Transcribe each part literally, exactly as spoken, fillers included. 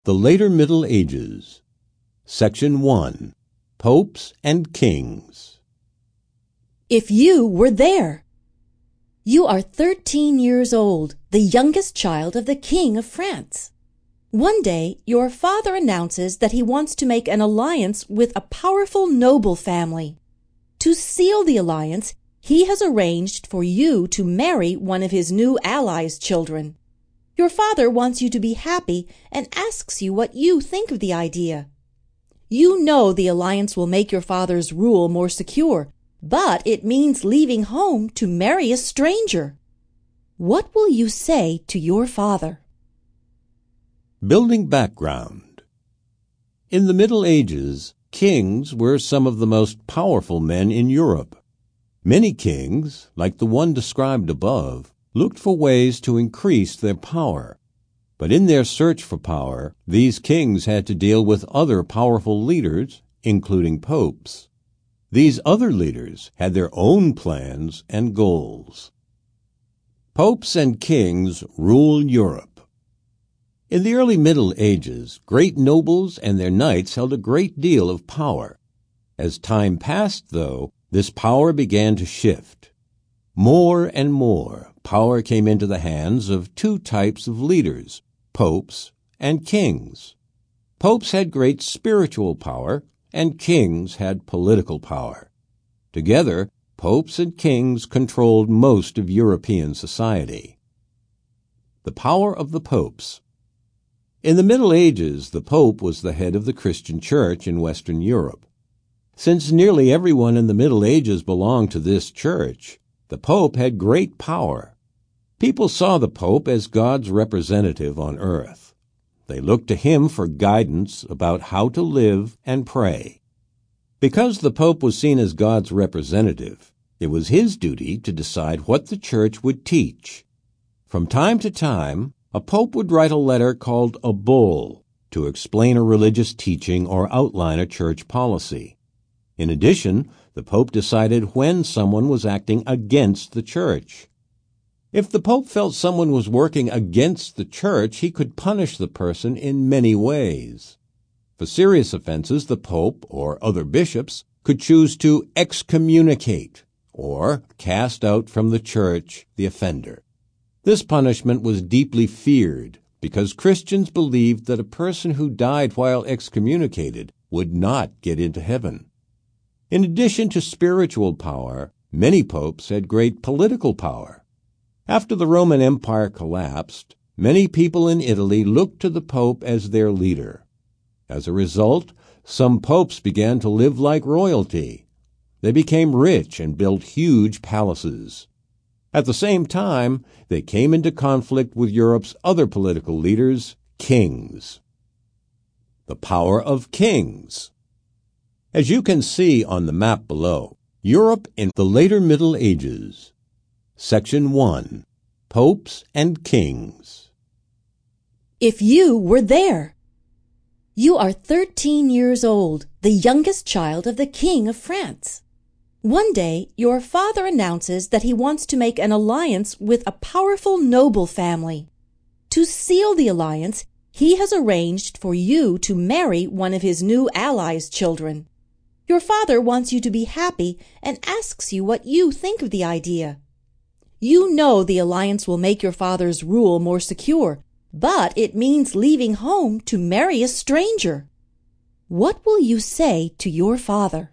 The Later Middle Ages. Section one. Popes and Kings. If you were there. You are thirteen years old, the youngest child of the King of France. One day, your father announces that he wants to make an alliance with a powerful noble family. To seal the alliance, he has arranged for you to marry one of his new allies' children. Your father wants you to be happy and asks you what you think of the idea. You know the alliance will make your father's rule more secure, but it means leaving home to marry a stranger. What will you say to your father? Building background. In the Middle Ages, kings were some of the most powerful men in Europe. Many kings, like the one described above, looked for ways to increase their power. But in their search for power, these kings had to deal with other powerful leaders, including popes. These other leaders had their own plans and goals. Popes and kings rule Europe. In the early Middle Ages, great nobles and their knights held a great deal of power. As time passed, though, this power began to shift. More and more power came into the hands of two types of leaders, popes and kings. Popes had great spiritual power, and kings had political power. Together, popes and kings controlled most of European society. The power of the popes. In the Middle Ages, the Pope was the head of the Christian Church in Western Europe. Since nearly everyone in the Middle Ages belonged to this church, the Pope had great power. People saw the Pope as God's representative on earth. They looked to him for guidance about how to live and pray. Because the Pope was seen as God's representative, it was his duty to decide what the church would teach. From time to time, a pope would write a letter called a bull to explain a religious teaching or outline a church policy. In addition, the pope decided when someone was acting against the church. If the pope felt someone was working against the church, he could punish the person in many ways. For serious offenses, the pope or other bishops could choose to excommunicate or cast out from the church the offender. This punishment was deeply feared because Christians believed that a person who died while excommunicated would not get into heaven. In addition to spiritual power, many popes had great political power. After the Roman Empire collapsed, many people in Italy looked to the pope as their leader. As a result, some popes began to live like royalty. They became rich and built huge palaces. At the same time, they came into conflict with Europe's other political leaders, kings. The power of kings. As you can see on the map below, Europe in the Later Middle Ages. Section one. Popes and Kings. If you were there. You are thirteen years old, the youngest child of the King of France. One day, your father announces that he wants to make an alliance with a powerful noble family. To seal the alliance, he has arranged for you to marry one of his new allies' children. Your father wants you to be happy and asks you what you think of the idea. You know the alliance will make your father's rule more secure, but it means leaving home to marry a stranger. What will you say to your father?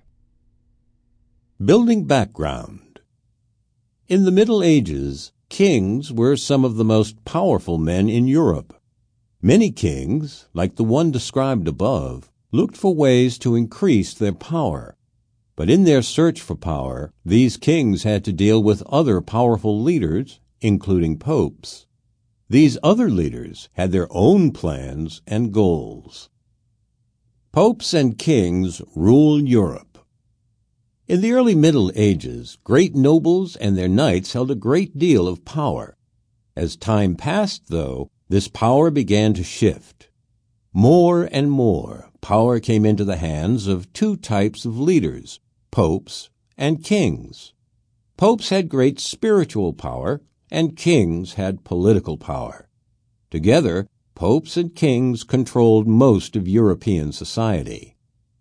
Building background. In the Middle Ages, kings were some of the most powerful men in Europe. Many kings, like the one described above, looked for ways to increase their power. But in their search for power, these kings had to deal with other powerful leaders, including popes. These other leaders had their own plans and goals. Popes and kings rule Europe. In the early Middle Ages, great nobles and their knights held a great deal of power. As time passed, though, this power began to shift. More and more power came into the hands of two types of leaders, popes and kings. Popes had great spiritual power, and kings had political power. Together, popes and kings controlled most of European society.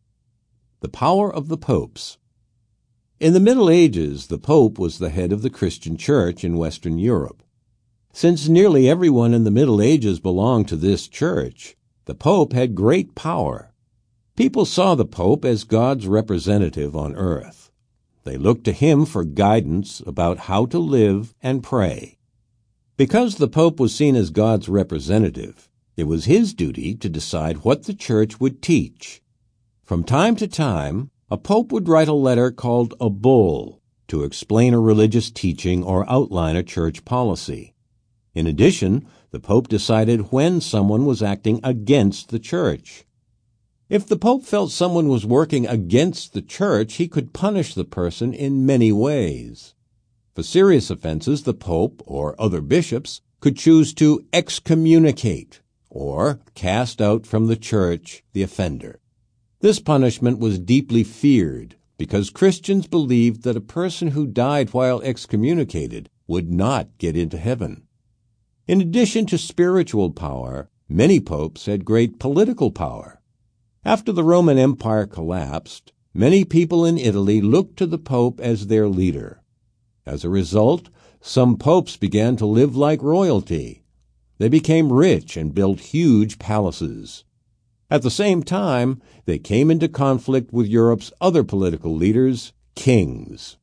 The power of the popes. In the Middle Ages, the Pope was the head of the Christian Church in Western Europe. Since nearly everyone in the Middle Ages belonged to this church, the Pope had great power. People saw the Pope as God's representative on earth. They looked to him for guidance about how to live and pray. Because the Pope was seen as God's representative, it was his duty to decide what the church would teach. From time to time, a pope would write a letter called a bull to explain a religious teaching or outline a church policy. In addition, the pope decided when someone was acting against the church. If the pope felt someone was working against the church, he could punish the person in many ways. For serious offenses, the pope or other bishops could choose to excommunicate or cast out from the church the offender. This punishment was deeply feared because Christians believed that a person who died while excommunicated would not get into heaven. In addition to spiritual power, many popes had great political power. After the Roman Empire collapsed, many people in Italy looked to the pope as their leader. As a result, some popes began to live like royalty. They became rich and built huge palaces. At the same time, they came into conflict with Europe's other political leaders, kings.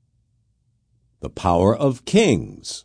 The power of kings.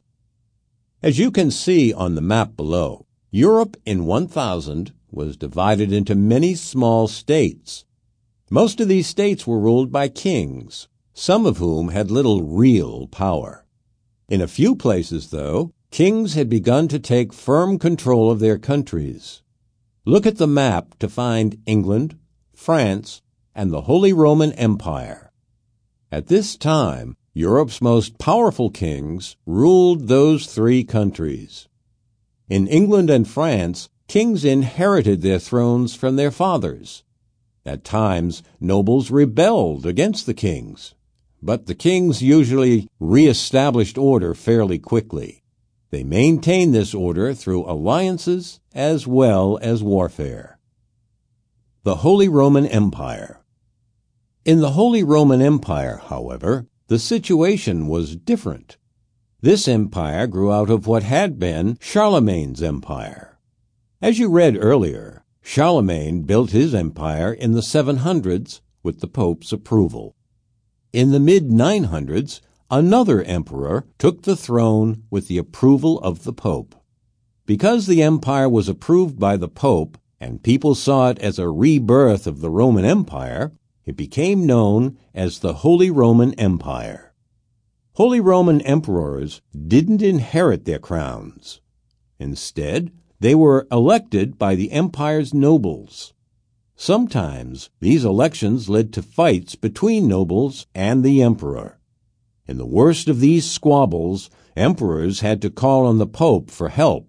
As you can see on the map below, Europe in one thousand was divided into many small states. Most of these states were ruled by kings, some of whom had little real power. In a few places, though, kings had begun to take firm control of their countries. Look at the map to find England, France, and the Holy Roman Empire. At this time, Europe's most powerful kings ruled those three countries. In England and France, kings inherited their thrones from their fathers. At times, nobles rebelled against the kings, but the kings usually re-established order fairly quickly. They maintained this order through alliances as well as warfare. The Holy Roman Empire. In the Holy Roman Empire, however, the situation was different. This empire grew out of what had been Charlemagne's empire. As you read earlier, Charlemagne built his empire in the seven hundreds with the Pope's approval. In the mid nine hundreds, another emperor took the throne with the approval of the Pope. Because the empire was approved by the Pope and people saw it as a rebirth of the Roman Empire, it became known as the Holy Roman Empire. Holy Roman emperors didn't inherit their crowns. Instead, they were elected by the empire's nobles. Sometimes these elections led to fights between nobles and the emperor. In the worst of these squabbles, emperors had to call on the Pope for help.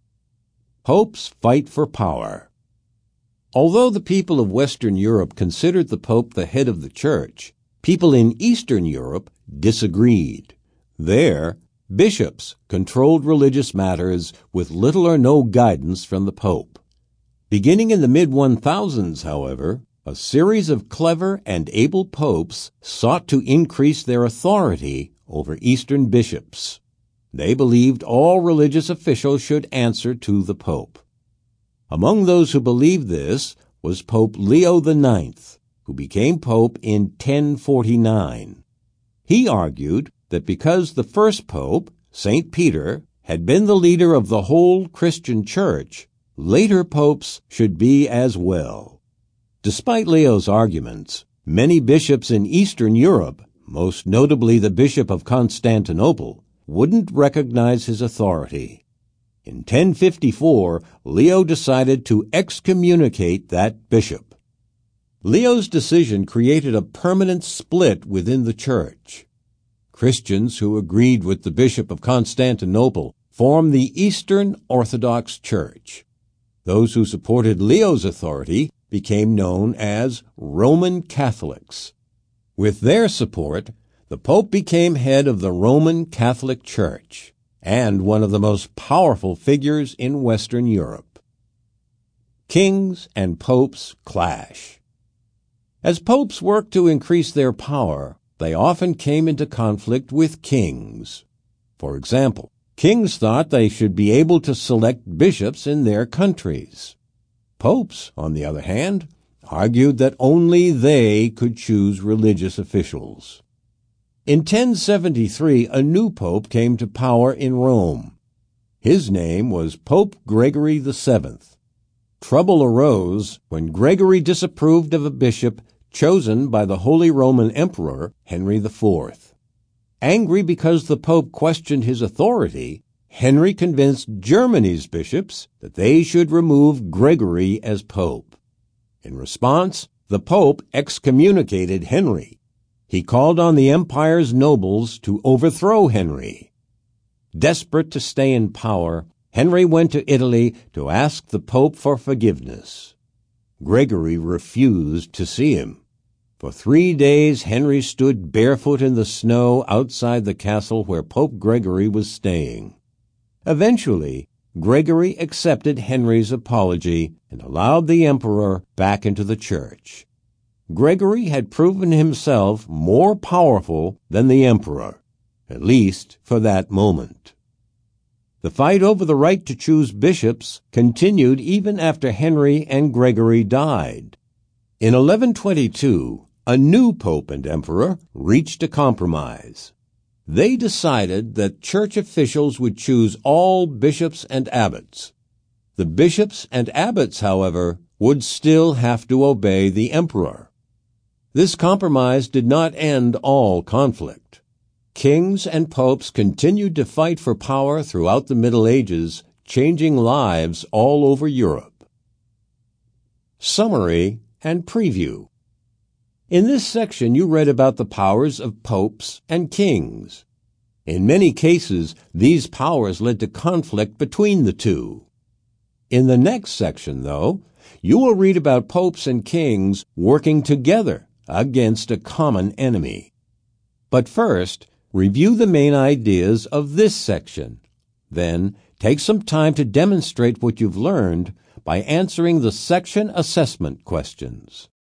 Popes fight for power. Although the people of Western Europe considered the Pope the head of the Church, people in Eastern Europe disagreed. There, bishops controlled religious matters with little or no guidance from the Pope. Beginning in the mid one thousands, however, a series of clever and able popes sought to increase their authority over Eastern bishops. They believed all religious officials should answer to the Pope. Among those who believed this was Pope Leo the Ninth, who became Pope in ten forty-nine. He argued that because the first Pope, Saint Peter, had been the leader of the whole Christian Church, later popes should be as well. Despite Leo's arguments, many bishops in Eastern Europe, most notably the Bishop of Constantinople, wouldn't recognize his authority. In ten fifty-four, Leo decided to excommunicate that bishop. Leo's decision created a permanent split within the Church. Christians who agreed with the Bishop of Constantinople formed the Eastern Orthodox Church. Those who supported Leo's authority became known as Roman Catholics. With their support, the Pope became head of the Roman Catholic Church and one of the most powerful figures in Western Europe. Kings and popes clash. As popes worked to increase their power, they often came into conflict with kings. For example, kings thought they should be able to select bishops in their countries. Popes, on the other hand, argued that only they could choose religious officials. In ten seventy-three, a new pope came to power in Rome. His name was Pope Gregory the Seventh. Trouble arose when Gregory disapproved of a bishop chosen by the Holy Roman Emperor Henry the Fourth. Angry because the Pope questioned his authority, Henry convinced Germany's bishops that they should remove Gregory as Pope. In response, the Pope excommunicated Henry. He called on the empire's nobles to overthrow Henry. Desperate to stay in power, Henry went to Italy to ask the Pope for forgiveness. Gregory refused to see him. For three days Henry stood barefoot in the snow outside the castle where Pope Gregory was staying. Eventually, Gregory accepted Henry's apology and allowed the emperor back into the church. Gregory had proven himself more powerful than the emperor, at least for that moment. The fight over the right to choose bishops continued even after Henry and Gregory died. In eleven twenty-two, a new pope and emperor reached a compromise. They decided that church officials would choose all bishops and abbots. The bishops and abbots, however, would still have to obey the emperor. This compromise did not end all conflict. Kings and popes continued to fight for power throughout the Middle Ages, changing lives all over Europe. Summary and preview. In this section, you read about the powers of popes and kings. In many cases, these powers led to conflict between the two. In the next section, though, you will read about popes and kings working together against a common enemy. But first, review the main ideas of this section. Then, take some time to demonstrate what you've learned by answering the section assessment questions.